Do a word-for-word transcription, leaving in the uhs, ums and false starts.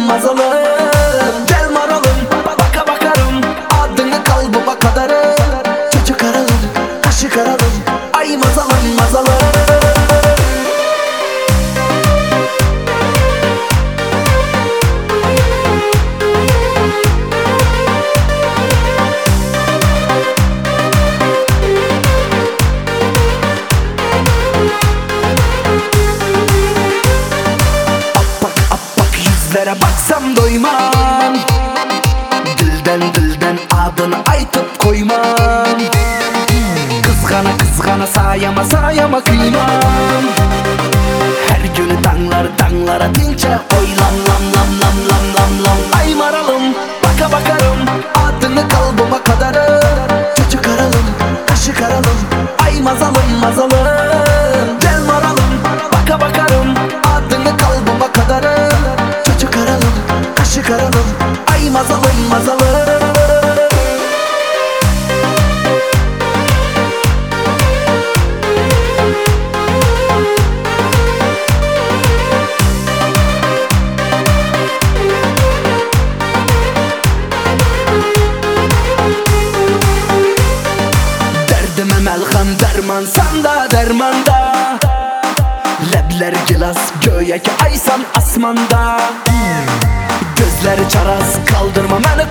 mazalım. Gel maralım, baka bakarım, adını kalbıma kadarım. Çocuk aralım, kaşık aralım, ay mazalım mazalım. Yüzlere baksam doymam, dilden dilden adını aytıp koymam. Kızgana kızgana sayama sayama kıymam. Her günü danglar danglara dinçe oy lam lam lam lam lam lam lam. Ay maralım, baka bakarım, adını kalbıma kadarım. Çocuk aralım, kaşık aralım, ay mazalım mazalım. Gel maralım, baka bakarım, adını kalbıma kadarım. Kaşık aralım, ay mazalım mazalım. Derdime melhem derman sanda dermanda. Lebler gilas göğe ki aysan asmanda. Gözleri çaraz kaldırma beni